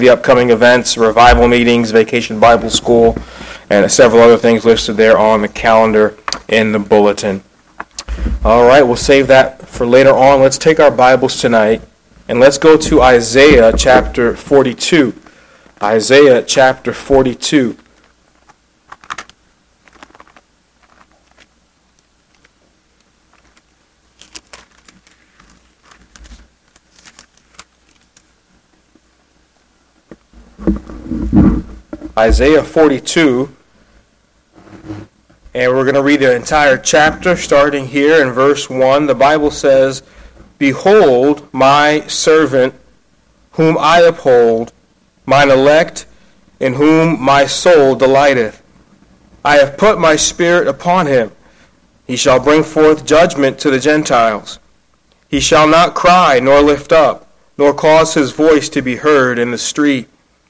the upcoming events, revival meetings, Vacation Bible School, and several other things listed there on the calendar in the bulletin. All right, we'll save that for later on. Let's take our Bibles tonight, and let's go to Isaiah chapter 42. Isaiah chapter 42. Isaiah 42, and we're going to read the entire chapter starting here in verse 1. The Bible says, "Behold my servant, whom I uphold, mine elect, in whom my soul delighteth. I have put my spirit upon him. He shall bring forth judgment to the Gentiles. He shall not cry nor lift up, nor cause his voice to be heard in the street.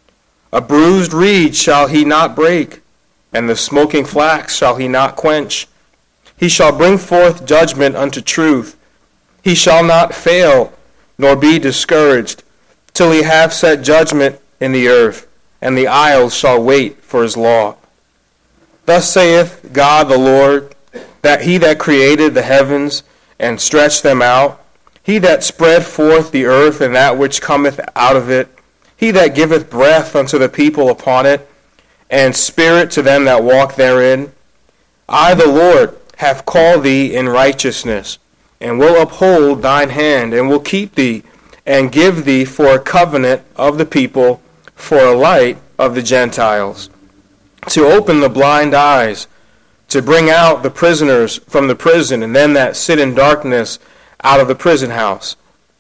A bruised reed shall he not break, and the smoking flax shall he not quench. He shall bring forth judgment unto truth. He shall not fail, nor be discouraged, till he have set judgment in the earth, and the isles shall wait for his law. Thus saith God the Lord, that he that created the heavens and stretched them out, he that spread forth the earth and that which cometh out of it, he that giveth breath unto the people upon it, and spirit to them that walk therein. I, the Lord, have called thee in righteousness, and will uphold thine hand, and will keep thee, and give thee for a covenant of the people, for a light of the Gentiles, to open the blind eyes, to bring out the prisoners from the prison, and them that sit in darkness out of the prison house.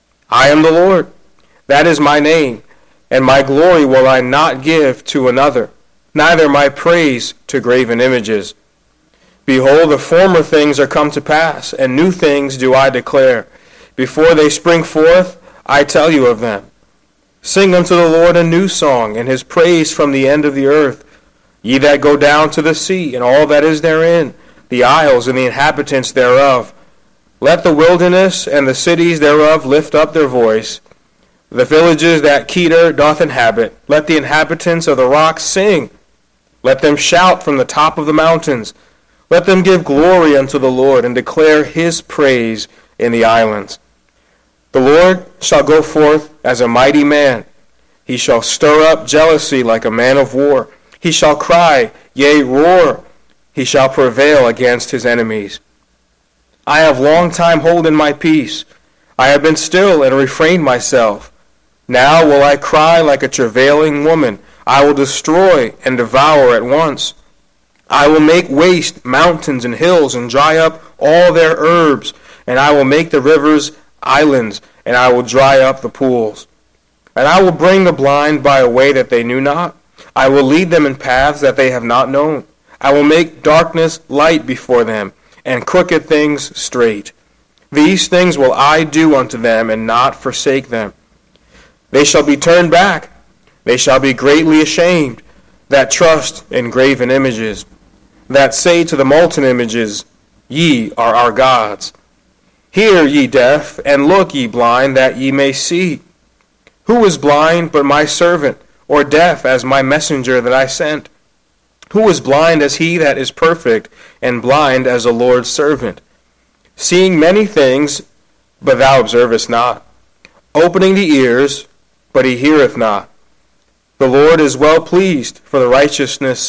I am the Lord, that is my name, and my glory will I not give to another, neither my praise to graven images. Behold, the former things are come to pass, and new things do I declare. Before they spring forth, I tell you of them. Sing unto the Lord a new song, and his praise from the end of the earth. Ye that go down to the sea, and all that is therein, the isles and the inhabitants thereof. Let the wilderness and the cities thereof lift up their voice. The villages that Kedar doth inhabit, let the inhabitants of the rocks sing. Let them shout from the top of the mountains. Let them give glory unto the Lord, and declare his praise in the islands. The Lord shall go forth as a mighty man. He shall stir up jealousy like a man of war. He shall cry, yea, roar. He shall prevail against his enemies. I have long time holden my peace. I have been still and refrained myself. Now will I cry like a travailing woman. I will destroy and devour at once. I will make waste mountains and hills, and dry up all their herbs. And I will make the rivers islands, and I will dry up the pools. And I will bring the blind by a way that they knew not. I will lead them in paths that they have not known. I will make darkness light before them, and crooked things straight. These things will I do unto them, and not forsake them. They shall be turned back. They shall be greatly ashamed, that trust in graven images, that say to the molten images, Ye are our gods. Hear, ye deaf, and look, ye blind, that ye may see. Who is blind but my servant, or deaf as my messenger that I sent? Who is blind as he that is perfect, and blind as the Lord's servant? Seeing many things, but thou observest not. Opening the ears, but he heareth not. The Lord is well pleased for his righteousness'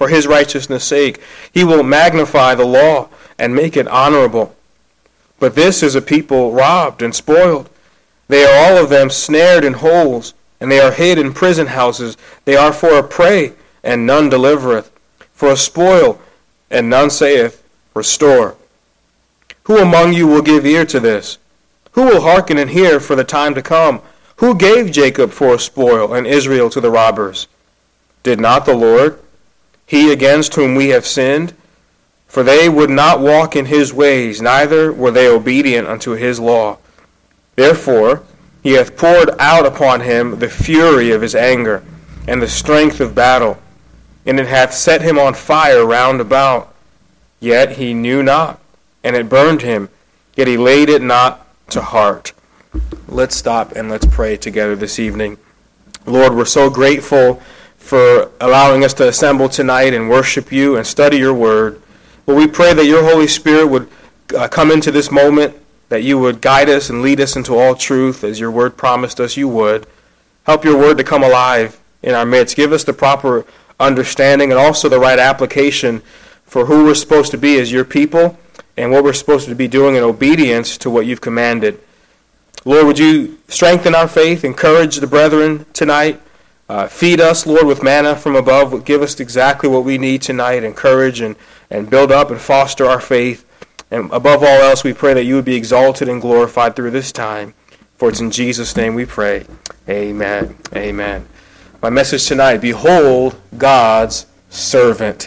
sake. He will magnify the law and make it honorable. But this is a people robbed and spoiled. They are all of them snared in holes, and they are hid in prison houses. They are for a prey, and none delivereth, for a spoil, and none saith, Restore. Who among you will give ear to this? Who will hearken and hear for the time to come? Who gave Jacob for a spoil, and Israel to the robbers? Did not the Lord, he against whom we have sinned? For they would not walk in his ways, neither were they obedient unto his law. Therefore he hath poured out upon him the fury of his anger, and the strength of battle, and it hath set him on fire round about. Yet he knew not, and it burned him, yet he laid it not to heart. Let's stop and let's pray together this evening. Lord, we're so grateful for allowing us to assemble tonight and worship you and study your word. But we pray that your Holy Spirit would come into this moment, that you would guide us and lead us into all truth as your word promised us you would. Help your word to come alive in our midst. Give us the proper understanding and also the right application for who we're supposed to be as your people and what we're supposed to be doing in obedience to what you've commanded. Lord, would you strengthen our faith, encourage the brethren tonight, feed us, Lord, with manna from above. Give us exactly what we need tonight, encourage and build up and foster our faith. And above all else, we pray that you would be exalted and glorified through this time. For it's in Jesus' name we pray. Amen. Amen. My message tonight, behold God's servant.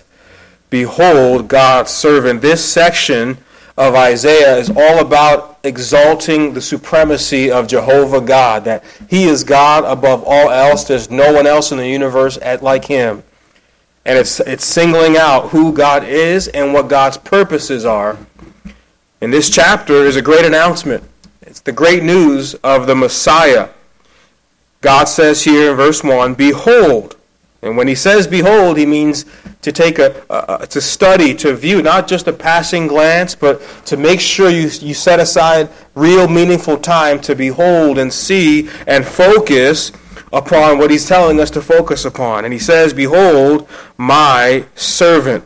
Behold God's servant. This section of Isaiah is all about exalting the supremacy of Jehovah God, that he is God above all else. There's no one else in the universe like him. And it's singling out who God is and what God's purposes are. And this chapter is a great announcement. It's the great news of the Messiah. God says here in verse 1, behold. And when he says behold, he means to take to study, to view, not just a passing glance, but to make sure you set aside real meaningful time to behold and see and focus upon what he's telling us to focus upon. And he says, behold, my servant.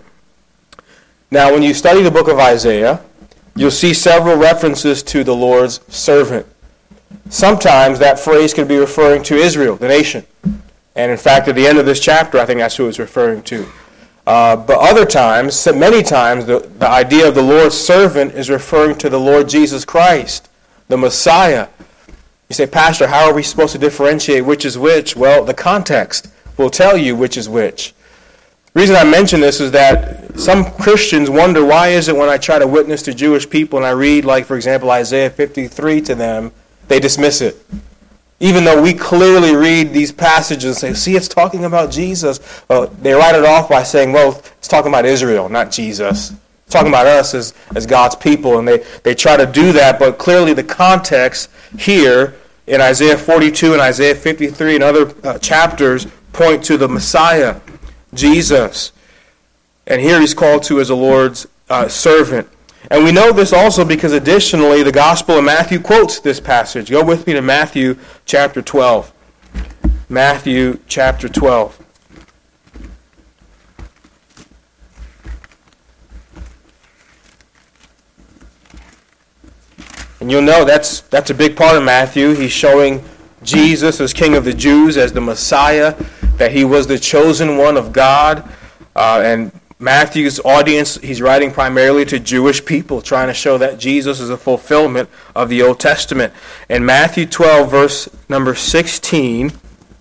Now, when you study the book of Isaiah, you'll see several references to the Lord's servant. Sometimes that phrase could be referring to Israel, the nation. And in fact, at the end of this chapter, I think that's who it's referring to. But other times, many times, the idea of the Lord's servant is referring to the Lord Jesus Christ, the Messiah. You say, Pastor, how are we supposed to differentiate which is which? Well, the context will tell you which is which. The reason I mention this is that some Christians wonder, why is it when I try to witness to Jewish people and I read, like, for example, Isaiah 53 to them, they dismiss it? Even though we clearly read these passages and say, see, it's talking about Jesus. Well, they write it off by saying, well, it's talking about Israel, not Jesus. It's talking about us as God's people. And they try to do that, but clearly the context here in Isaiah 42 and Isaiah 53 and other chapters point to the Messiah, Jesus. And here he's called to as the Lord's servant. And we know this also because additionally the Gospel of Matthew quotes this passage. Go with me to Matthew chapter 12. Matthew chapter 12. And you'll know that's a big part of Matthew. He's showing Jesus as King of the Jews, as the Messiah, that he was the chosen one of God. And Matthew's audience, he's writing primarily to Jewish people, trying to show that Jesus is a fulfillment of the Old Testament. In Matthew 12, verse number 16,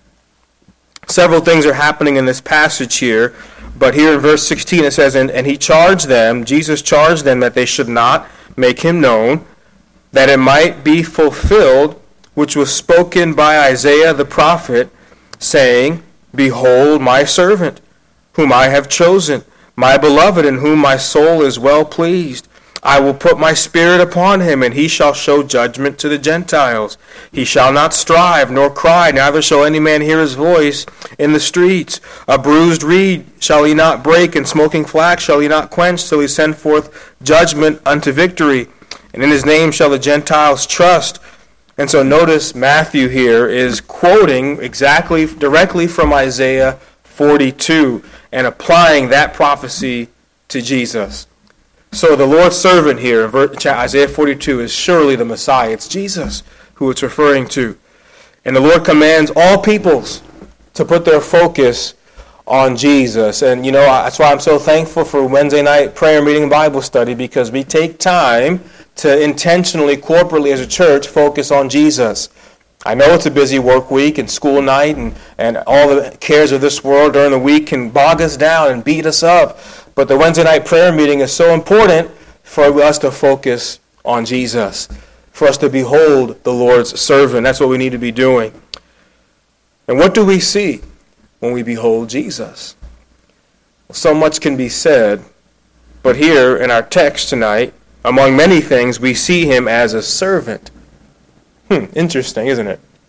several things are happening in this passage here. But here in verse 16 it says, and he charged them, Jesus charged them that they should not make him known, that it might be fulfilled, which was spoken by Isaiah the prophet, saying, behold my servant, whom I have chosen, my beloved, in whom my soul is well pleased. I will put my spirit upon him, and he shall show judgment to the Gentiles. He shall not strive, nor cry, neither shall any man hear his voice in the streets. A bruised reed shall he not break, and smoking flax shall he not quench, till he send forth judgment unto victory. And in his name shall the Gentiles trust. And so notice Matthew here is quoting directly from Isaiah 42 and applying that prophecy to Jesus. So the Lord's servant here in Isaiah 42 is surely the Messiah. It's Jesus who it's referring to. And the Lord commands all peoples to put their focus on Jesus. And you know, that's why I'm so thankful for Wednesday night prayer meeting and Bible study, because we take time to intentionally, corporately as a church, focus on Jesus. I know it's a busy work week and school night and all the cares of this world during the week can bog us down and beat us up. But the Wednesday night prayer meeting is so important for us to focus on Jesus, for us to behold the Lord's servant. That's what we need to be doing. And what do we see when we behold Jesus? Well, so much can be said, but here in our text tonight, among many things, we see him as a servant. Interesting, isn't it?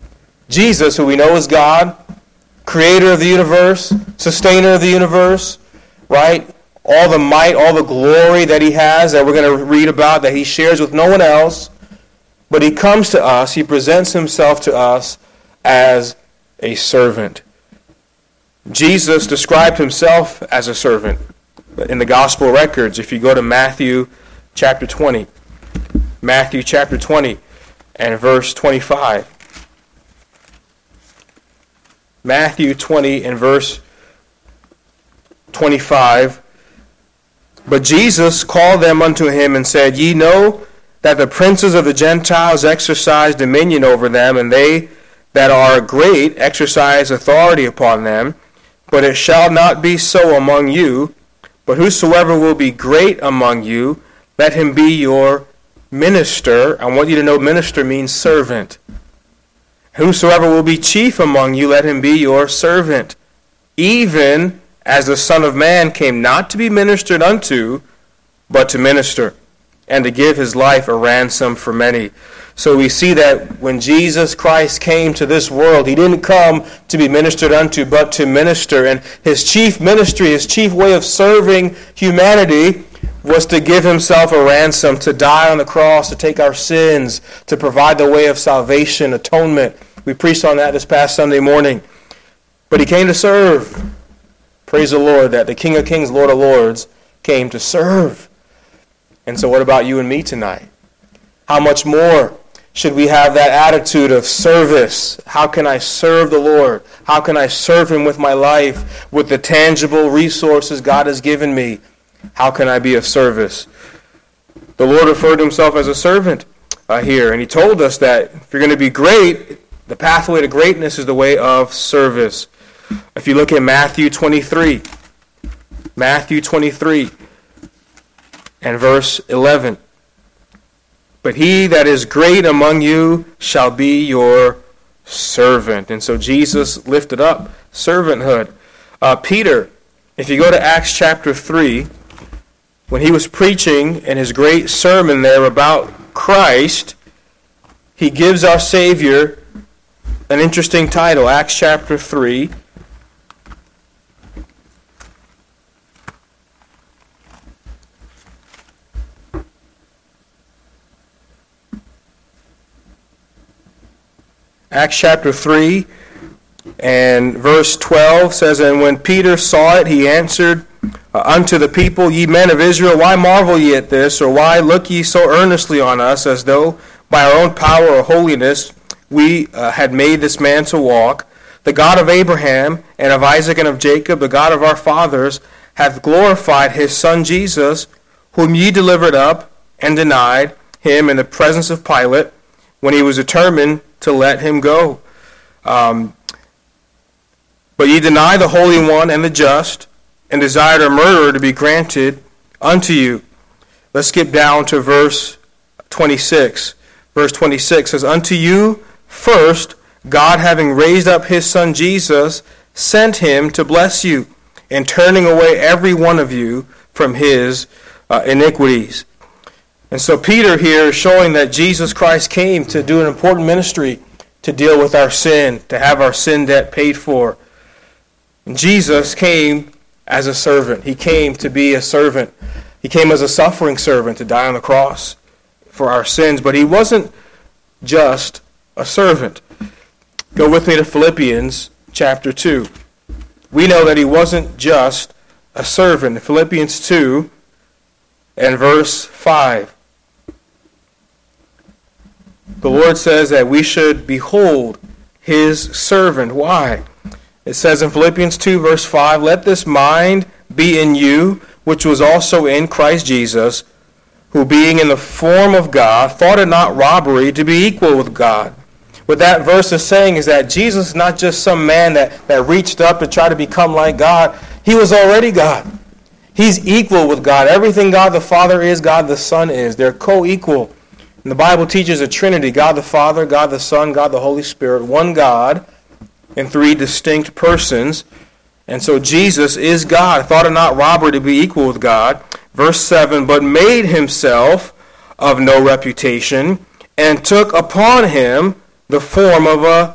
Jesus, who we know is God, creator of the universe, sustainer of the universe, right? All the might, all the glory that he has that we're going to read about, that he shares with no one else. But he comes to us, he presents himself to us as a servant. Jesus described himself as a servant in the gospel records. If you go to Matthew chapter 20, Matthew chapter 20 and verse 25. Matthew 20 and verse 25. But Jesus called them unto him and said, Ye know that the princes of the Gentiles exercise dominion over them, and they that are great exercise authority upon them. But it shall not be so among you. But whosoever will be great among you, let him be your minister. I want you to know minister means servant. Whosoever will be chief among you, let him be your servant. Even as the Son of Man came not to be ministered unto, but to minister, and to give his life a ransom for many. So we see that when Jesus Christ came to this world, he didn't come to be ministered unto, but to minister. And his chief ministry, his chief way of serving humanity was to give himself a ransom, to die on the cross, to take our sins, to provide the way of salvation, atonement. We preached on that this past Sunday morning. But he came to serve. Praise the Lord that the King of Kings, Lord of Lords, came to serve. And so what about you and me tonight? How much more should we have that attitude of service? How can I serve the Lord? How can I serve him with my life, with the tangible resources God has given me? How can I be of service? The Lord referred to himself as a servant here, and he told us that if you're going to be great, the pathway to greatness is the way of service. If you look at Matthew 23 and verse 11. But he that is great among you shall be your servant. And so Jesus lifted up servanthood. Peter, if you go to Acts chapter 3, when he was preaching in his great sermon there about Christ, he gives our Savior an interesting title. Acts chapter 3. Acts chapter 3 and verse 12 says, And when Peter saw it, he answered unto the people, Ye men of Israel, why marvel ye at this? Or why look ye so earnestly on us, as though by our own power or holiness we had made this man to walk? The God of Abraham and of Isaac and of Jacob, the God of our fathers, hath glorified his Son Jesus, whom ye delivered up and denied him in the presence of Pilate, when he was determined to let him go. But ye deny the Holy One and the just, and desired a murderer to be granted unto you. Let's skip down to verse 26. Verse 26 says, Unto you first, God having raised up his Son Jesus, sent him to bless you, and turning away every one of you from his iniquities. And so Peter here is showing that Jesus Christ came to do an important ministry, to deal with our sin, to have our sin debt paid for. And Jesus came as a servant. He came to be a servant. He came as a suffering servant to die on the cross for our sins. But he wasn't just a servant. Go with me to Philippians chapter 2. We know that he wasn't just a servant. Philippians 2 and verse 5. The Lord says that we should behold his servant. Why? It says in Philippians 2 verse 5, Let this mind be in you, which was also in Christ Jesus, who being in the form of God, thought it not robbery to be equal with God. What that verse is saying is that Jesus is not just some man that reached up to try to become like God. He was already God. He's equal with God. Everything God the Father is, God the Son is. They're co-equal. And the Bible teaches a Trinity, God the Father, God the Son, God the Holy Spirit, one God in three distinct persons. And so Jesus is God, thought it not robbery to be equal with God. Verse 7, But made himself of no reputation, and took upon him the form of a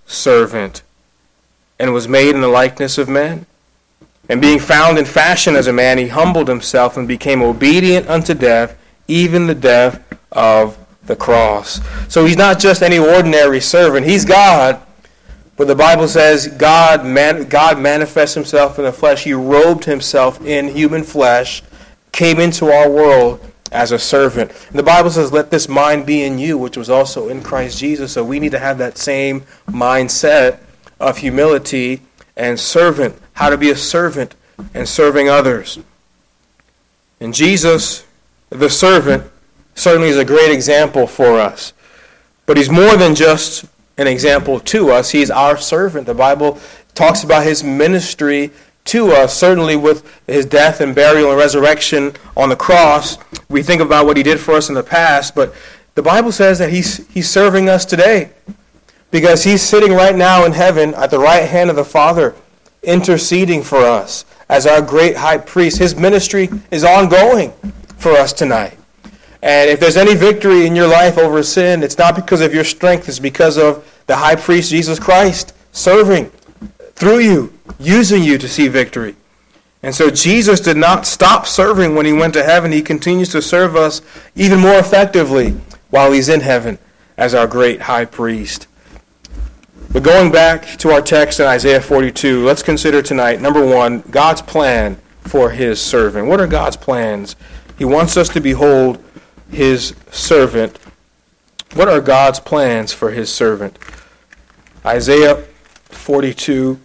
servant, and was made in the likeness of men. And being found in fashion as a man, he humbled himself and became obedient unto death, even the death of the cross. So he's not just any ordinary servant. He's God. But the Bible says God manifests himself in the flesh. He robed himself in human flesh, came into our world as a servant. And the Bible says, let this mind be in you, which was also in Christ Jesus. So we need to have that same mindset of humility and servant, how to be a servant and serving others. And Jesus, the servant, certainly is a great example for us. But he's more than just an example to us. He's our servant. The Bible talks about his ministry to us, certainly with his death and burial and resurrection on the cross. We think about what he did for us in the past, but the Bible says that he's serving us today, because he's sitting right now in heaven at the right hand of the Father, interceding for us as our great high priest. His ministry is ongoing for us tonight. And if there's any victory in your life over sin, it's not because of your strength, it's because of the high priest Jesus Christ serving through you, using you to see victory. And so Jesus did not stop serving when he went to heaven. He continues to serve us even more effectively while he's in heaven as our great high priest. But going back to our text in Isaiah 42, let's consider tonight, number one, God's plan for his servant. What are God's plans? He wants us to behold his servant. What are God's plans for his servant? Isaiah 42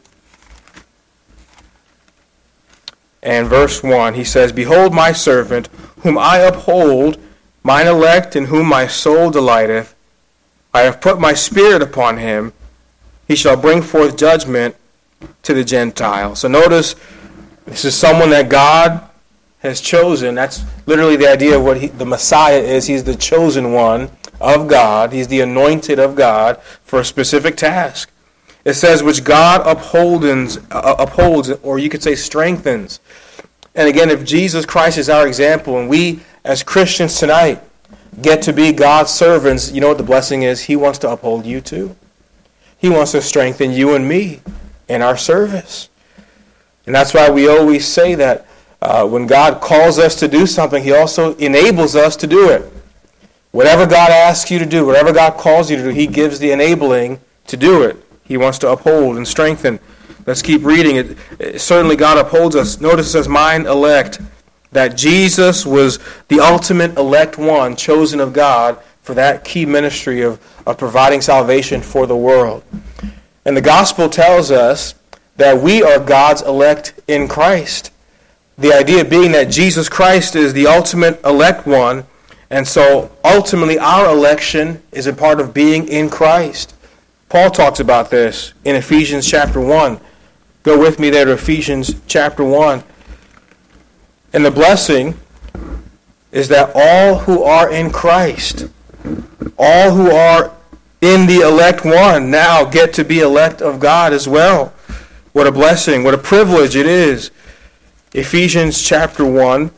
and verse 1, he says, Behold my servant, whom I uphold, mine elect, in whom my soul delighteth. I have put my spirit upon him. He shall bring forth judgment to the Gentiles. So notice, this is someone that God has chosen. That's literally the idea of what the Messiah is. He's the chosen one of God. He's the anointed of God for a specific task. It says, which God upholds, or you could say strengthens. And again, if Jesus Christ is our example, and we as Christians tonight get to be God's servants, you know what the blessing is? He wants to uphold you too. He wants to strengthen you and me in our service. And that's why we always say that when God calls us to do something, he also enables us to do it. Whatever God asks you to do, whatever God calls you to do, he gives the enabling to do it. He wants to uphold and strengthen. Let's keep reading it. Certainly God upholds us. Notice it says, mine elect, that Jesus was the ultimate elect one, chosen of God for that key ministry of providing salvation for the world. And the gospel tells us that we are God's elect in Christ. The idea being that Jesus Christ is the ultimate elect one, and so ultimately our election is a part of being in Christ. Paul talks about this in Ephesians chapter 1. Go with me there to Ephesians chapter 1. And the blessing is that all who are in Christ, all who are in the elect one, now get to be elect of God as well. What a blessing, what a privilege it is. Ephesians chapter 1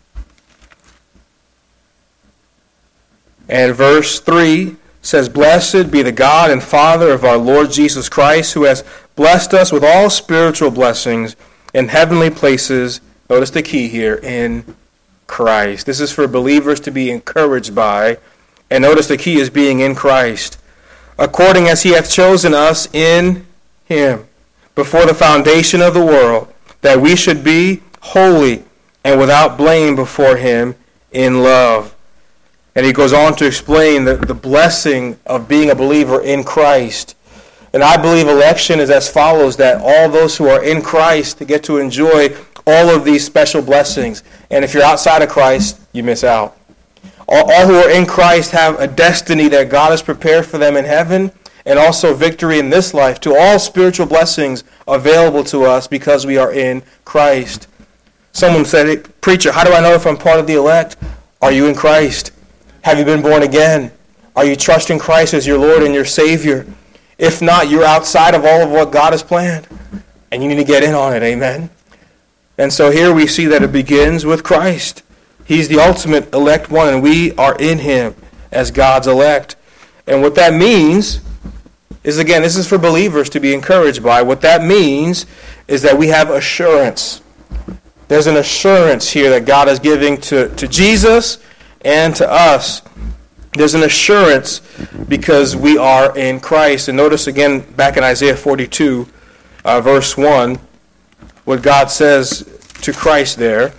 and verse 3 says, Blessed be the God and Father of our Lord Jesus Christ, who has blessed us with all spiritual blessings in heavenly places. Notice the key here, in Christ. This is for believers to be encouraged by. And notice the key is being in Christ. According as he hath chosen us in him before the foundation of the world, that we should be holy and without blame before him in love. And he goes on to explain the blessing of being a believer in Christ. And I believe election is as follows, that all those who are in Christ get to enjoy all of these special blessings. And if you're outside of Christ, you miss out. All who are in Christ have a destiny that God has prepared for them in heaven, and also victory in this life, to all spiritual blessings available to us because we are in Christ. Someone said, hey, preacher, how do I know if I'm part of the elect? Are you in Christ? Have you been born again? Are you trusting Christ as your Lord and your Savior? If not, you're outside of all of what God has planned, and you need to get in on it, amen? And so here we see that it begins with Christ. He's the ultimate elect one, and we are in him as God's elect. And what that means this is for believers to be encouraged by. What that means is that we have assurance. There's an assurance here that God is giving to Jesus and to us. There's an assurance because we are in Christ. And notice again back in Isaiah 42, verse 1, what God says to Christ there.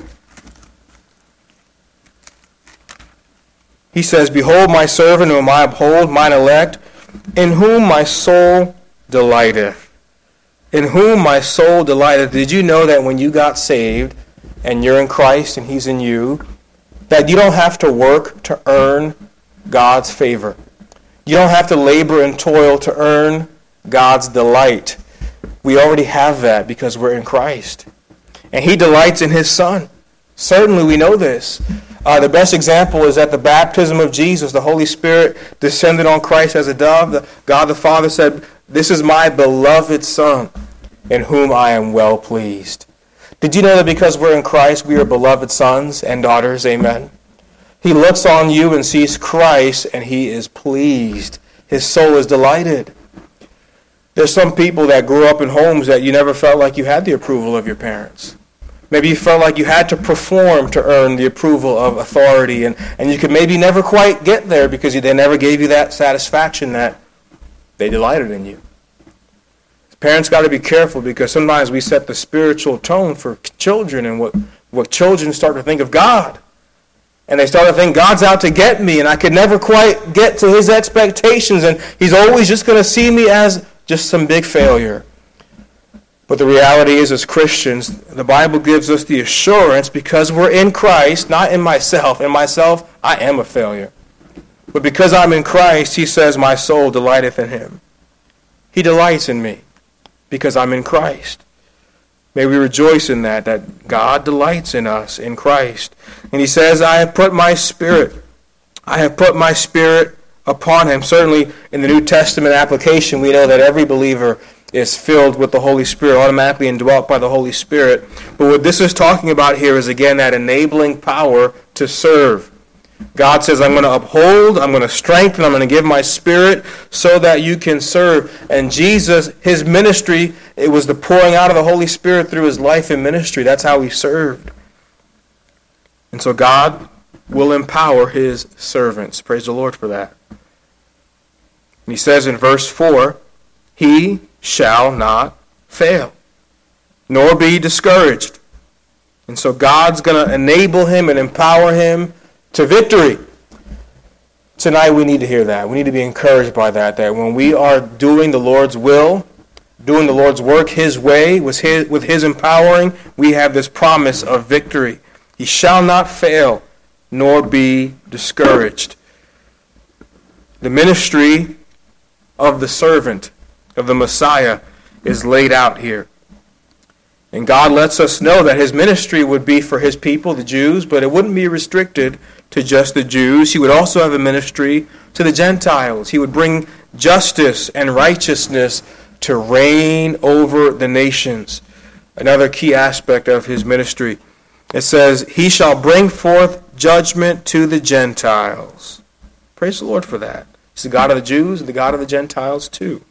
He says, "Behold my servant whom I uphold, mine elect, in whom my soul delighteth." In whom my soul delighteth. Did you know that when you got saved and you're in Christ and He's in you, that you don't have to work to earn God's favor? You don't have to labor and toil to earn God's delight. We already have that because we're in Christ. And He delights in His Son. Certainly we know this. The best example is at the baptism of Jesus. The Holy Spirit descended on Christ as a dove. God the Father said, "This is my beloved Son, in whom I am well pleased." Did you know that because we're in Christ, we are beloved sons and daughters? Amen. He looks on you and sees Christ, and He is pleased. His soul is delighted. There's some people that grew up in homes that you never felt like you had the approval of your parents. Maybe you felt like you had to perform to earn the approval of authority, and you could maybe never quite get there because they never gave you that satisfaction that they delighted in you. Parents got to be careful because sometimes we set the spiritual tone for children and what children start to think of God. And they start to think God's out to get me and I could never quite get to His expectations and He's always just going to see me as just some big failure. But the reality is, as Christians, the Bible gives us the assurance because we're in Christ, not in myself. In myself, I am a failure. But because I'm in Christ, He says, "My soul delighteth in Him." He delights in me because I'm in Christ. May we rejoice in that God delights in us in Christ. And He says, "I have put my Spirit upon Him." Certainly in the New Testament application, we know that every believer is filled with the Holy Spirit, automatically indwelt by the Holy Spirit. But what this is talking about here is, again, that enabling power to serve. God says, "I'm going to uphold, I'm going to strengthen, I'm going to give my Spirit so that you can serve." And Jesus, His ministry, it was the pouring out of the Holy Spirit through His life and ministry. That's how He served. And so God will empower His servants. Praise the Lord for that. And He says in verse 4, "He shall not fail, nor be discouraged." And so God's going to enable him and empower him to victory. Tonight we need to hear that. We need to be encouraged by that when we are doing the Lord's will, doing the Lord's work His way, with His empowering, we have this promise of victory. He shall not fail, nor be discouraged. The ministry of the servant, of the Messiah, is laid out here. And God lets us know that His ministry would be for His people, the Jews, but it wouldn't be restricted to just the Jews. He would also have a ministry to the Gentiles. He would bring justice and righteousness to reign over the nations. Another key aspect of His ministry. It says, "He shall bring forth judgment to the Gentiles." Praise the Lord for that. He's the God of the Jews and the God of the Gentiles too.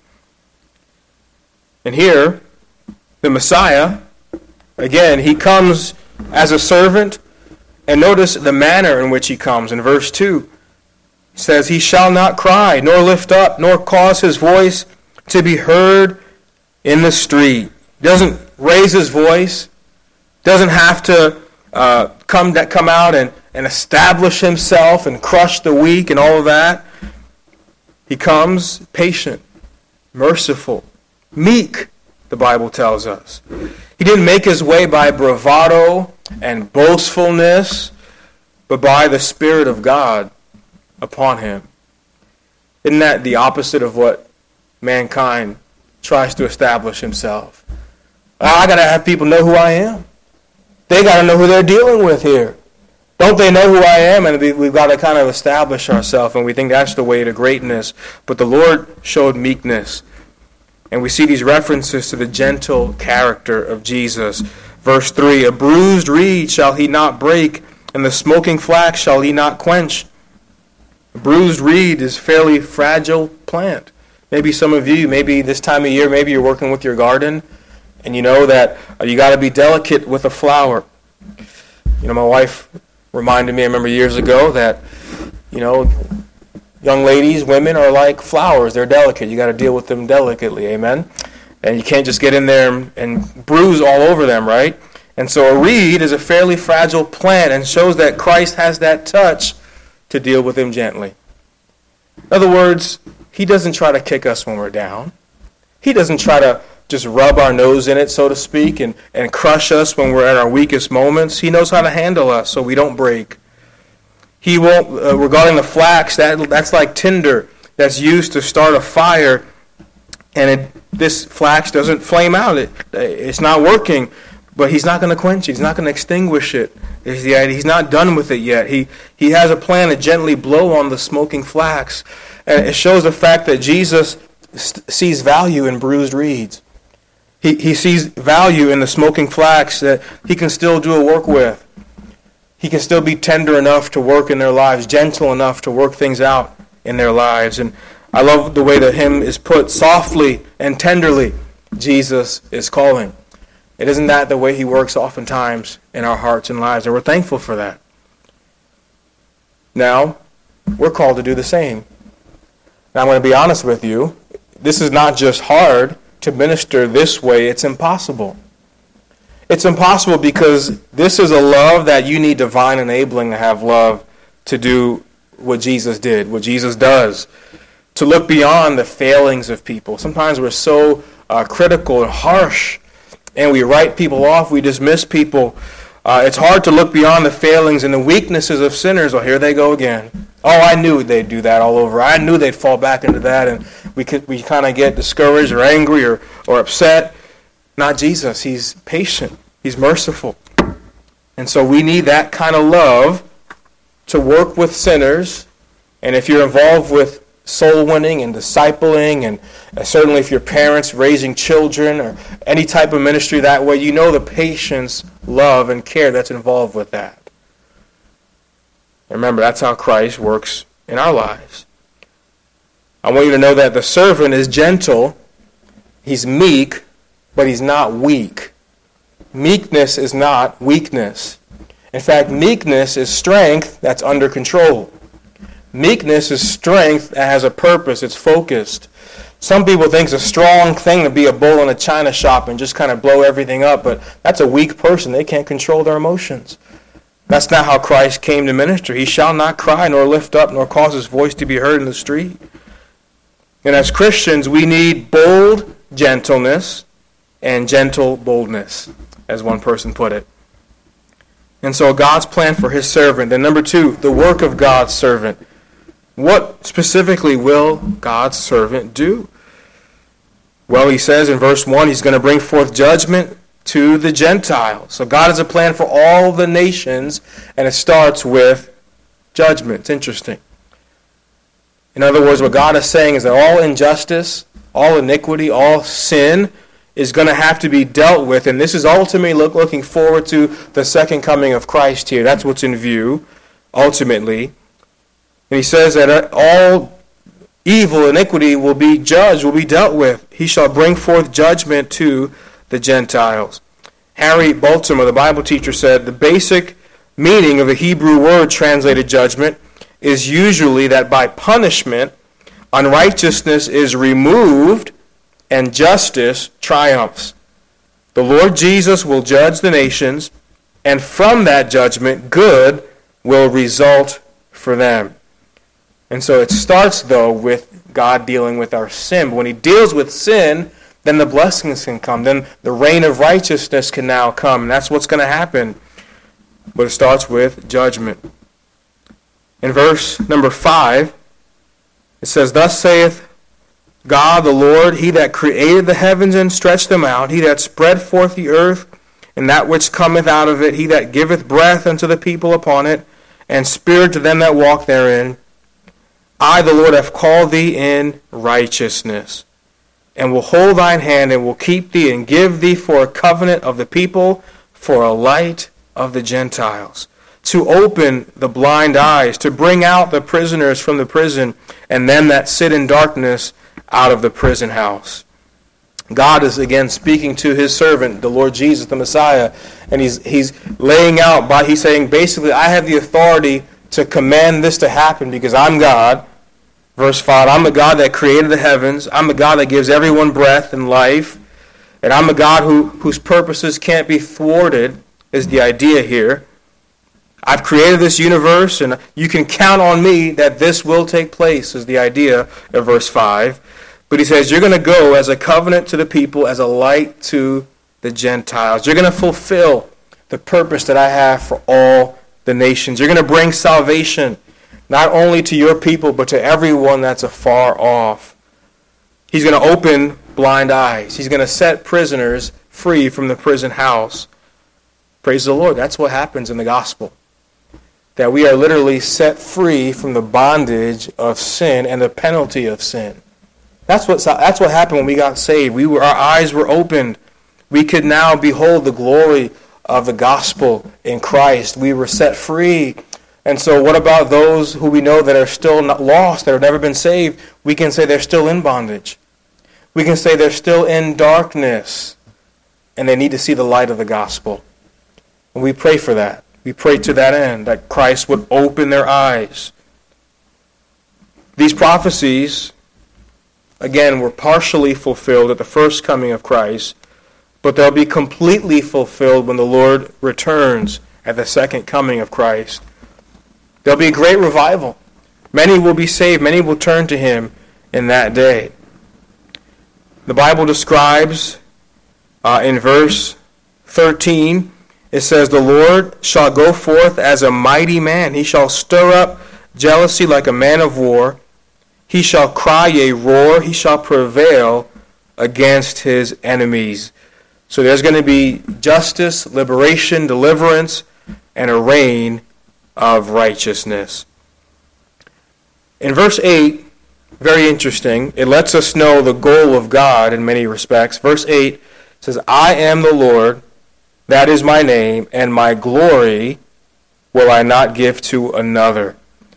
And here, the Messiah, again, He comes as a servant. And notice the manner in which He comes. In verse 2, it says, "He shall not cry, nor lift up, nor cause His voice to be heard in the street." He doesn't raise His voice. Doesn't have to come out and establish Himself and crush the weak and all of that. He comes patient, merciful, meek, the Bible tells us. He didn't make His way by bravado and boastfulness, but by the Spirit of God upon Him. Isn't that the opposite of what mankind tries to establish himself? I got to have people know who I am. They got to know who they're dealing with here. Don't they know who I am? And we've got to kind of establish ourselves, and we think that's the way to greatness. But the Lord showed meekness. And we see these references to the gentle character of Jesus. Verse 3, "A bruised reed shall He not break, and the smoking flax shall He not quench." A bruised reed is a fairly fragile plant. Maybe some of you, maybe this time of year, maybe you're working with your garden, and you know that you got to be delicate with a flower. My wife reminded me, I remember years ago, that, young ladies, women are like flowers. They're delicate. You got to deal with them delicately, amen? And you can't just get in there and bruise all over them, right? And so a reed is a fairly fragile plant and shows that Christ has that touch to deal with him gently. In other words, he doesn't try to kick us when we're down. He doesn't try to just rub our nose in it, so to speak, and crush us when we're at our weakest moments. He knows how to handle us so we don't break. He won't, regarding the flax, that's like tinder that's used to start a fire, and this flax doesn't flame out. It's not working, but he's not going to quench it. He's not going to extinguish it. He's not done with it yet. He has a plan to gently blow on the smoking flax. And it shows the fact that Jesus sees value in bruised reeds. He sees value in the smoking flax that he can still do a work with. He can still be tender enough to work in their lives, gentle enough to work things out in their lives. And I love the way the hymn is put, softly and tenderly, Jesus is calling. It isn't that the way he works oftentimes in our hearts and lives, and we're thankful for that. Now, we're called to do the same. Now, I'm going to be honest with you. This is not just hard to minister this way. It's impossible. It's impossible because this is a love that you need divine enabling to have love to do what Jesus did, what Jesus does, to look beyond the failings of people. Sometimes we're so critical and harsh, and we write people off, we dismiss people. It's hard to look beyond the failings and the weaknesses of sinners. Oh, here they go again. Oh, I knew they'd do that all over. I knew they'd fall back into that, and we kind of get discouraged or angry or upset. Not Jesus. He's patient. He's merciful. And so we need that kind of love to work with sinners. And if you're involved with soul winning and discipling, and certainly if you're parents raising children or any type of ministry that way, you know the patience, love, and care that's involved with that. Remember, that's how Christ works in our lives. I want you to know that the servant is gentle, he's meek, but he's not weak. Meekness is not weakness. In fact, meekness is strength that's under control. Meekness is strength that has a purpose, it's focused. Some people think it's a strong thing to be a bull in a china shop and just kind of blow everything up, but that's a weak person. They can't control their emotions. That's not how Christ came to minister. He shall not cry, nor lift up, nor cause his voice to be heard in the street. And as Christians, we need bold gentleness and gentle boldness, as one person put it. And so God's plan for his servant. And number 2, the work of God's servant. What specifically will God's servant do? Well, he says in verse 1, he's going to bring forth judgment to the Gentiles. So God has a plan for all the nations, and it starts with judgment. It's interesting. In other words, what God is saying is that all injustice, all iniquity, all sin is going to have to be dealt with, and this is ultimately looking forward to the second coming of Christ here. That's what's in view, ultimately. And he says that all evil, iniquity will be judged, will be dealt with. He shall bring forth judgment to the Gentiles. Harry Baltimore, the Bible teacher, said the basic meaning of the Hebrew word translated judgment is usually that by punishment, unrighteousness is removed and justice triumphs. The Lord Jesus will judge the nations, and from that judgment, good will result for them. And so it starts, though, with God dealing with our sin. But when he deals with sin, then the blessings can come. Then the reign of righteousness can now come. And that's what's going to happen. But it starts with judgment. In verse number 5, it says, Thus saith God the Lord, he that created the heavens and stretched them out, he that spread forth the earth, and that which cometh out of it, he that giveth breath unto the people upon it, and spirit to them that walk therein. I, the Lord, have called thee in righteousness, and will hold thine hand, and will keep thee, and give thee for a covenant of the people, for a light of the Gentiles, to open the blind eyes, to bring out the prisoners from the prison, and them that sit in darkness out of the prison house. God is again speaking to his servant, the Lord Jesus, the Messiah, and he's laying out, he's saying basically, I have the authority to command this to happen because I'm God. Verse 5, I'm the God that created the heavens. I'm the God that gives everyone breath and life. And I'm a God whose purposes can't be thwarted, is the idea here. I've created this universe, and you can count on me that this will take place, is the idea of verse 5. But he says, you're going to go as a covenant to the people, as a light to the Gentiles. You're going to fulfill the purpose that I have for all the nations. You're going to bring salvation, not only to your people, but to everyone that's afar off. He's going to open blind eyes. He's going to set prisoners free from the prison house. Praise the Lord. That's what happens in the gospel. That we are literally set free from the bondage of sin and the penalty of sin. That's what happened when we got saved. Our eyes were opened. We could now behold the glory of the gospel in Christ. We were set free. And so what about those who we know that are still not lost, that have never been saved? We can say they're still in bondage. We can say they're still in darkness. And they need to see the light of the gospel. And we pray for that. We pray to that end, that Christ would open their eyes. These prophecies, again, were partially fulfilled at the first coming of Christ, but they'll be completely fulfilled when the Lord returns at the second coming of Christ. There'll be a great revival. Many will be saved. Many will turn to him in that day. The Bible describes in verse 13, it says, the Lord shall go forth as a mighty man. He shall stir up jealousy like a man of war. He shall cry a roar. He shall prevail against his enemies. So there's going to be justice, liberation, deliverance, and a reign of righteousness. In verse 8, very interesting, it lets us know the goal of God in many respects. Verse 8 says, I am the Lord, that is my name, and my glory will I not give to another.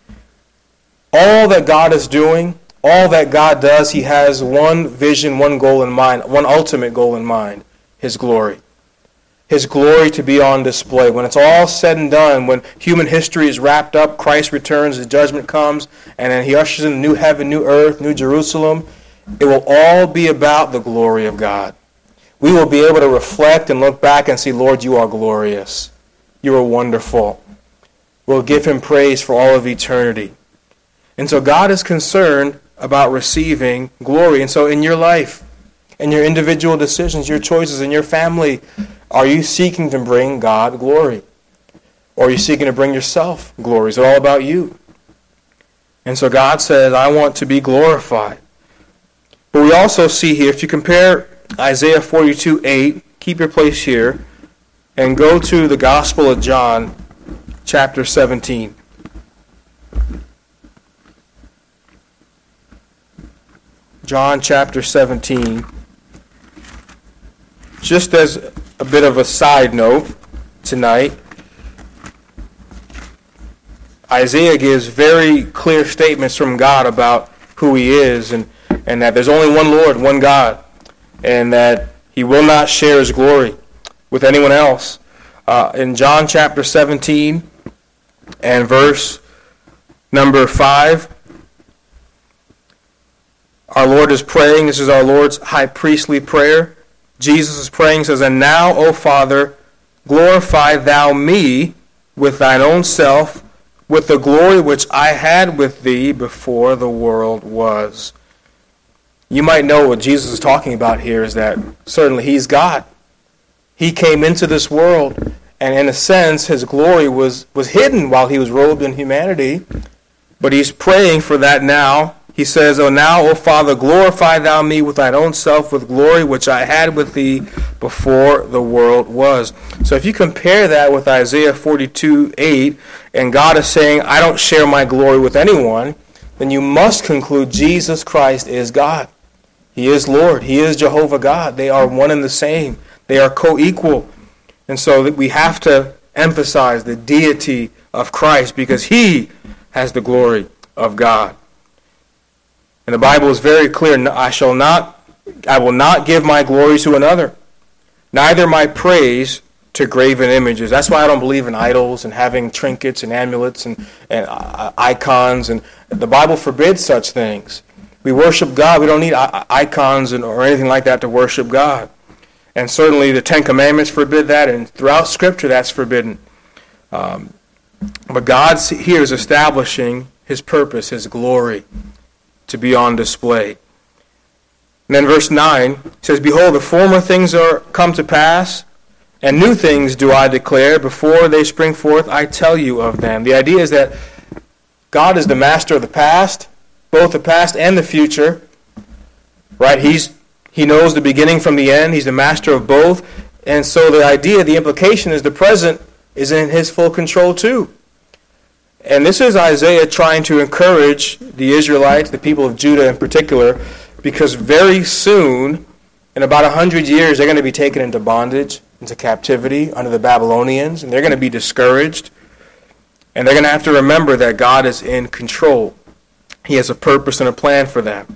All that God is doing, all that God does, he has one vision, one goal in mind, one ultimate goal in mind, his glory. His glory to be on display. When it's all said and done, when human history is wrapped up, Christ returns, his judgment comes, and then he ushers in new heaven, new earth, new Jerusalem, it will all be about the glory of God. We will be able to reflect and look back and see, Lord, you are glorious. You are wonderful. We'll give him praise for all of eternity. And so God is concerned about receiving glory. And so in your life, in your individual decisions, your choices, in your family, are you seeking to bring God glory? Or are you seeking to bring yourself glory? Is it all about you? And so God says, I want to be glorified. But we also see here, if you compare Isaiah 42:8, keep your place here, and go to the Gospel of John, chapter 17. John chapter 17. Just as a bit of a side note tonight, Isaiah gives very clear statements from God about who he is, and that there's only one Lord, one God, and that he will not share his glory with anyone else. In John chapter 17 and verse number 5, our Lord is praying. This is our Lord's high priestly prayer. Jesus is praying, says, and now, O Father, glorify thou me with thine own self, with the glory which I had with thee before the world was. You might know what Jesus is talking about here is that certainly he's God. He came into this world, and in a sense, his glory was hidden while he was robed in humanity. But he's praying for that now. He says, O now, O Father, glorify thou me with thine own self, with glory which I had with thee before the world was. So if you compare that with Isaiah 42:8, and God is saying, I don't share my glory with anyone, then you must conclude Jesus Christ is God. He is Lord. He is Jehovah God. They are one and the same. They are co-equal. And so we have to emphasize the deity of Christ because he has the glory of God. And the Bible is very clear, I will not give my glory to another, neither my praise to graven images. That's why I don't believe in idols and having trinkets and amulets and icons. And the Bible forbids such things. We worship God. We don't need icons or anything like that to worship God. And certainly the Ten Commandments forbid that, and throughout Scripture that's forbidden. But God here is establishing his purpose, his glory, to be on display. And then verse 9 says, Behold, the former things are come to pass, and new things do I declare. Before they spring forth, I tell you of them. The idea is that God is the master of the past, both the past and the future. Right? He knows the beginning from the end. He's the master of both. And so the implication is the present is in his full control too. And this is Isaiah trying to encourage the Israelites, the people of Judah in particular, because very soon, in about 100 years, they're going to be taken into bondage, into captivity under the Babylonians, and they're going to be discouraged. And they're going to have to remember that God is in control. He has a purpose and a plan for them.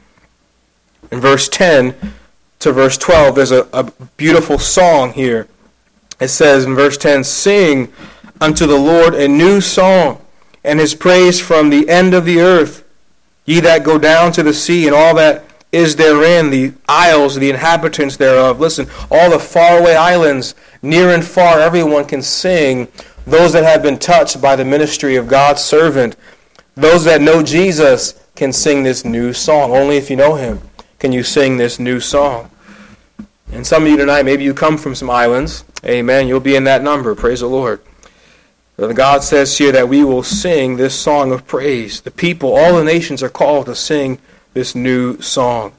In verse 10 to verse 12, there's a beautiful song here. It says in verse 10, Sing unto the Lord a new song, and his praise from the end of the earth. Ye that go down to the sea, and all that is therein, the isles, the inhabitants thereof. Listen, all the faraway islands, near and far, everyone can sing. Those that have been touched by the ministry of God's servant, those that know Jesus can sing this new song. Only if you know him can you sing this new song. And some of you tonight, maybe you come from some islands. Amen. You'll be in that number. Praise the Lord. But God says here that we will sing this song of praise. The people, all the nations are called to sing this new song.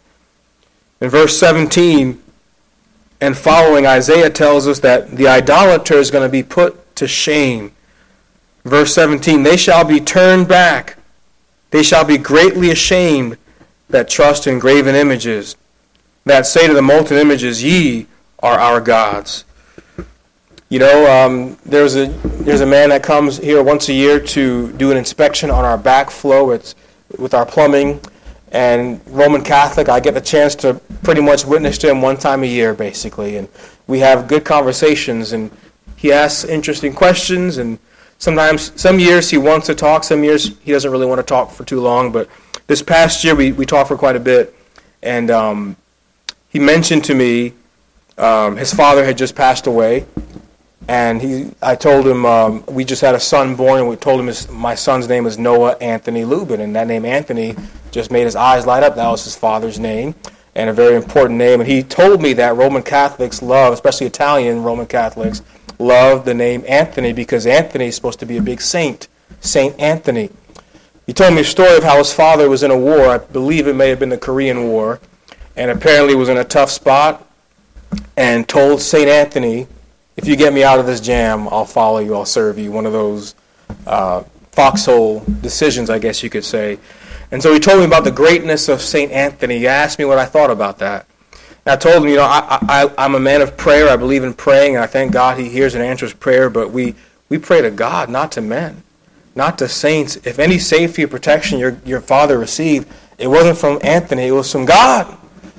In verse 17 and following, Isaiah tells us that the idolater is going to be put to shame. Verse 17, They shall be turned back. They shall be greatly ashamed that trust in graven images, that say to the molten images, Ye are our gods. You know, there's a man that comes here once a year to do an inspection on our backflow. It's with our plumbing. And Roman Catholic, I get the chance to pretty much witness to him one time a year, basically. And we have good conversations, and he asks interesting questions. And sometimes, some years he wants to talk, some years he doesn't really want to talk for too long. But this past year we talked for quite a bit. And he mentioned to me his father had just passed away. And I told him we just had a son born, and we told him my son's name is Noah Anthony Lubin, and that name Anthony just made his eyes light up. That was his father's name, and a very important name. And he told me that Roman Catholics love, especially Italian Roman Catholics, love the name Anthony because Anthony is supposed to be a big saint, Saint Anthony. He told me a story of how his father was in a war. I believe it may have been the Korean War, and apparently was in a tough spot, and told Saint Anthony, if you get me out of this jam, I'll follow you, I'll serve you. One of those foxhole decisions, I guess you could say. And so he told me about the greatness of St. Anthony. He asked me what I thought about that. And I told him, I'm a man of prayer. I believe in praying, and I thank God he hears and answers prayer. But we pray to God, not to men, not to saints. If any safety or protection your father received, it wasn't from Anthony, it was from God.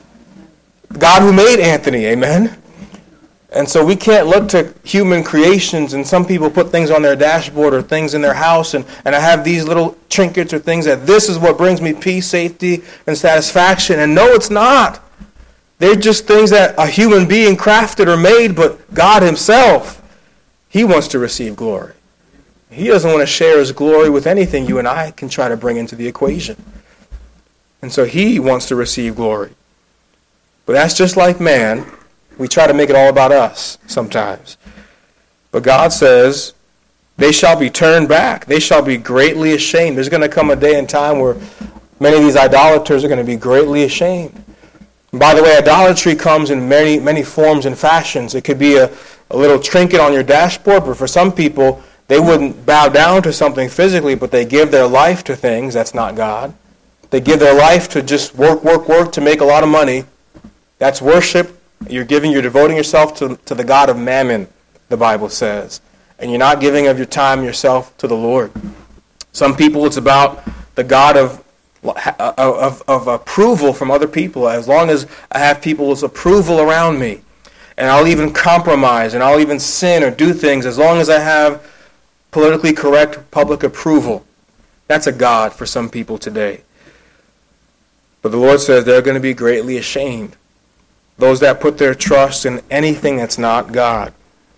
God who made Anthony, amen? And so we can't look to human creations, and some people put things on their dashboard or things in their house, and I have these little trinkets or things that this is what brings me peace, safety, and satisfaction. And no, it's not. They're just things that a human being crafted or made, but God himself, he wants to receive glory. He doesn't want to share his glory with anything you and I can try to bring into the equation. And so he wants to receive glory. But that's just like man. We try to make it all about us sometimes. But God says, they shall be turned back. They shall be greatly ashamed. There's going to come a day and time where many of these idolaters are going to be greatly ashamed. And by the way, idolatry comes in many, many forms and fashions. It could be a little trinket on your dashboard, but for some people, they wouldn't bow down to something physically, but they give their life to things. That's not God. They give their life to just work to make a lot of money. That's worship. You're devoting yourself to the God of Mammon, the Bible says. And you're not giving of your time yourself to the Lord. Some people, it's about the God of of approval from other people, as long as I have people's approval around me. And I'll even compromise, and I'll even sin or do things as long as I have politically correct public approval. That's a God for some people today. But the Lord says they're going to be greatly ashamed. Those that put their trust in anything that's not God.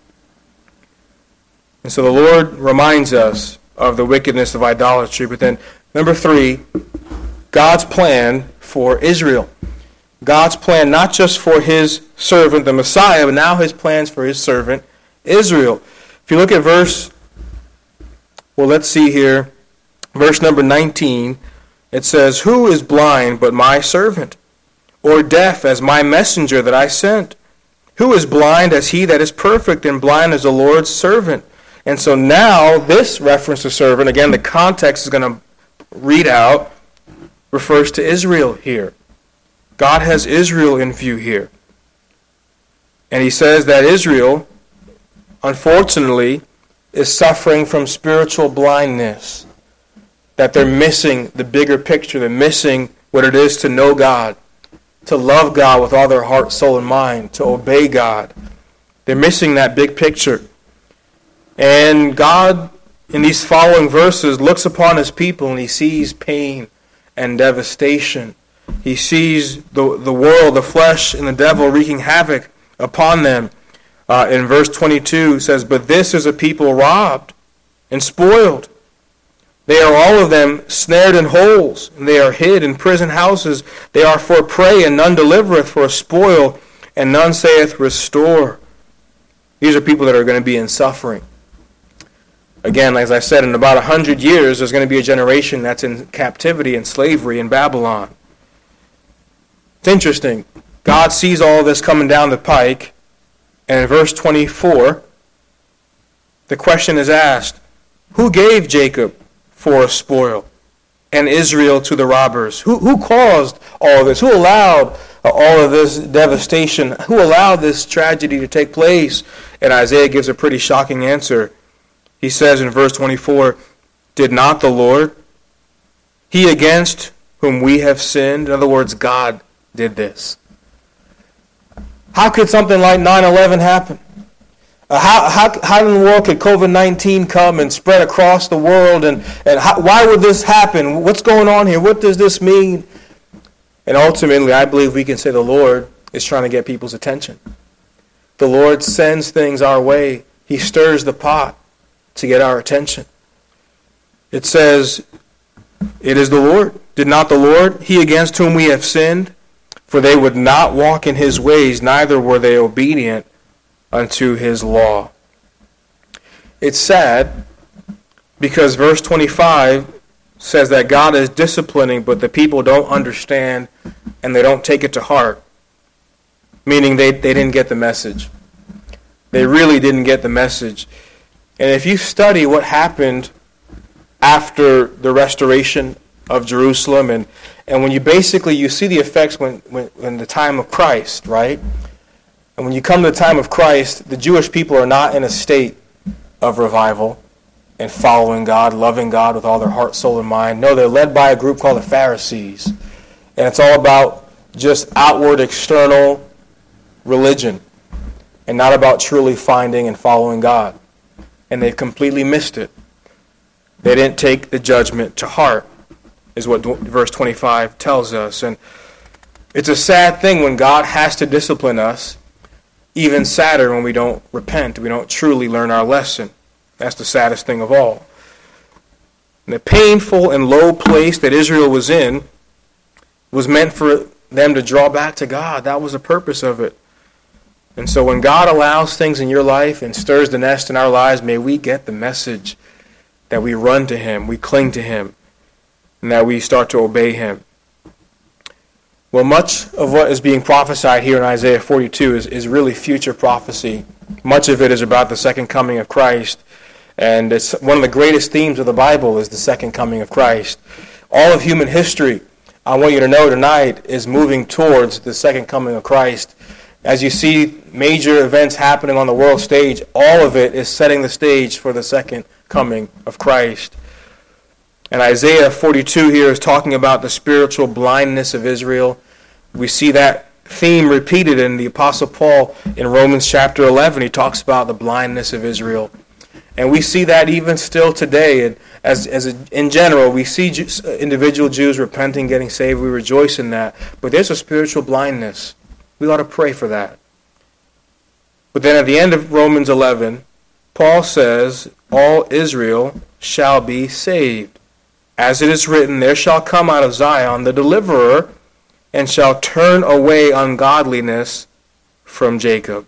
And so the Lord reminds us of the wickedness of idolatry. But then, number 3, God's plan for Israel. God's plan not just for his servant, the Messiah, but now his plans for his servant, Israel. If you look at verse number 19, it says, "Who is blind but my servant, or deaf as my messenger that I sent? Who is blind as he that is perfect, and blind as the Lord's servant?" And so now this reference to servant, again, the context is going to read out, refers to Israel here. God has Israel in view here. And he says that Israel, unfortunately, is suffering from spiritual blindness. That they're missing the bigger picture. They're missing what it is to know God, to love God with all their heart, soul, and mind, to obey God. They're missing that big picture. And God, in these following verses, looks upon his people and he sees pain and devastation. He sees the world, the flesh, and the devil wreaking havoc upon them. In verse 22, it says, "But this is a people robbed and spoiled. They are all of them snared in holes, and they are hid in prison houses. They are for prey, and none delivereth, for a spoil, and none saith, Restore." These are people that are going to be in suffering. Again, as I said, in about 100 years, there's going to be a generation that's in captivity and slavery in Babylon. It's interesting. God sees all of this coming down the pike, and in verse 24, the question is asked, who gave Jacob for a spoil and Israel to the robbers? Who caused all of this? Who allowed all of this devastation? Who allowed this tragedy to take place? And Isaiah gives a pretty shocking answer. He says in verse 24, "Did not the Lord, he against whom we have sinned?" In other words, God did this. How could something like 9/11 happen? How in the world could COVID-19 come and spread across the world? And why would this happen? What's going on here? What does this mean? And ultimately, I believe we can say the Lord is trying to get people's attention. The Lord sends things our way. He stirs the pot to get our attention. It says, "It is the Lord. Did not the Lord, he against whom we have sinned? For they would not walk in his ways, neither were they obedient unto his law." It's sad because verse 25 says that God is disciplining, but the people don't understand and they don't take it to heart. Meaning they didn't get the message. They really didn't get the message. And if you study what happened after the restoration of Jerusalem, and when you see the effects when the time of Christ, right? And when you come to the time of Christ, the Jewish people are not in a state of revival and following God, loving God with all their heart, soul, and mind. No, they're led by a group called the Pharisees. And it's all about just outward, external religion and not about truly finding and following God. And they've completely missed it. They didn't take the judgment to heart, is what verse 25 tells us. And it's a sad thing when God has to discipline us. Even sadder when we don't repent, we don't truly learn our lesson. That's the saddest thing of all. And the painful and low place that Israel was in was meant for them to draw back to God. That was the purpose of it. And so when God allows things in your life and stirs the nest in our lives, may we get the message that we run to him, we cling to him, and that we start to obey him. Well, much of what is being prophesied here in Isaiah 42 is really future prophecy. Much of it is about the second coming of Christ. And it's one of the greatest themes of the Bible is the second coming of Christ. All of human history, I want you to know tonight, is moving towards the second coming of Christ. As you see major events happening on the world stage, all of it is setting the stage for the second coming of Christ. And Isaiah 42 here is talking about the spiritual blindness of Israel. We see that theme repeated in the Apostle Paul in Romans chapter 11. He talks about the blindness of Israel. And we see that even still today. And as in general, we see individual Jews repenting, getting saved. We rejoice in that. But there's a spiritual blindness. We ought to pray for that. But then at the end of Romans 11, Paul says, all Israel shall be saved. As it is written, there shall come out of Zion the deliverer, and shall turn away ungodliness from Jacob.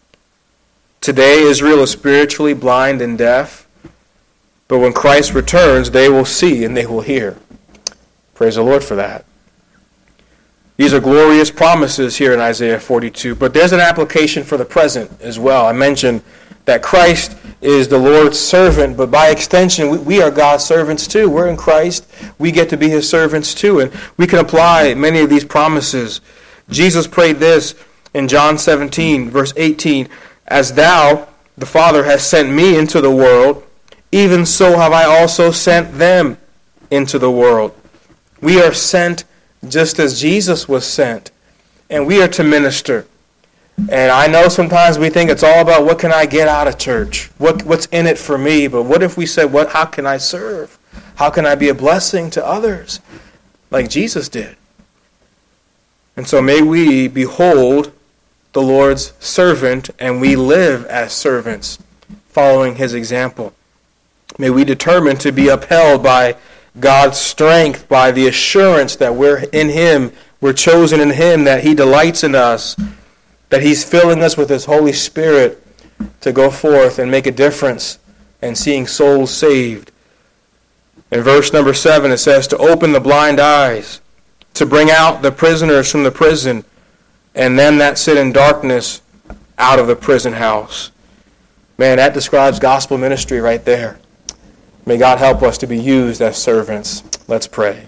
Today, Israel is spiritually blind and deaf, but when Christ returns, they will see and they will hear. Praise the Lord for that. These are glorious promises here in Isaiah 42, but there's an application for the present as well. I mentioned that Christ is the Lord's servant, but by extension, we are God's servants too. We're in Christ. We get to be his servants too, and we can apply many of these promises. Jesus prayed this in John 17, verse 18, as thou, the Father, hast sent me into the world, even so have I also sent them into the world. We are sent just as Jesus was sent, and we are to minister. And I know sometimes we think it's all about what can I get out of church? What's in it for me? But what if we said, how can I serve? How can I be a blessing to others? Like Jesus did. And so may we behold the Lord's servant, and we live as servants, following his example. May we determine to be upheld by God's strength, by the assurance that we're in him, we're chosen in him, that he delights in us, that he's filling us with his Holy Spirit to go forth and make a difference and seeing souls saved. In verse number 7, it says, to open the blind eyes, to bring out the prisoners from the prison, and them that sit in darkness out of the prison house. Man, that describes gospel ministry right there. May God help us to be used as servants. Let's pray.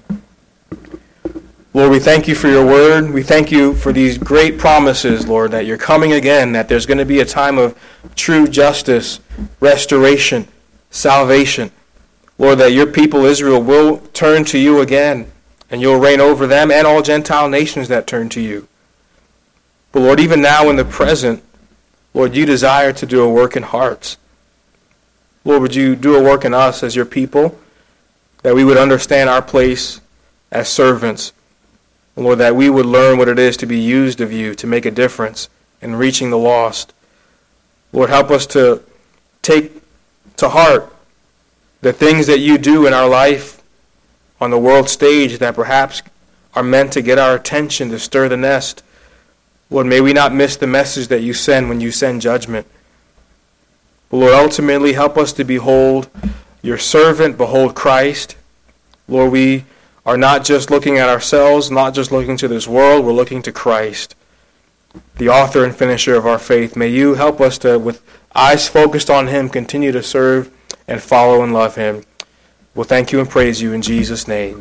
Lord, we thank you for your word. We thank you for these great promises, Lord, that you're coming again, that there's going to be a time of true justice, restoration, salvation. Lord, that your people Israel will turn to you again, and you'll reign over them and all Gentile nations that turn to you. But Lord, even now in the present, Lord, you desire to do a work in hearts. Lord, would you do a work in us as your people, that we would understand our place as servants. Lord, that we would learn what it is to be used of you, to make a difference in reaching the lost. Lord, help us to take to heart the things that you do in our life on the world stage that perhaps are meant to get our attention, to stir the nest. Lord, may we not miss the message that you send when you send judgment. But Lord, ultimately help us to behold your servant, behold Christ. Lord, we are not just looking at ourselves, not just looking to this world, we're looking to Christ, the author and finisher of our faith. May you help us to, with eyes focused on him, continue to serve and follow and love him. We'll thank you and praise you in Jesus' name.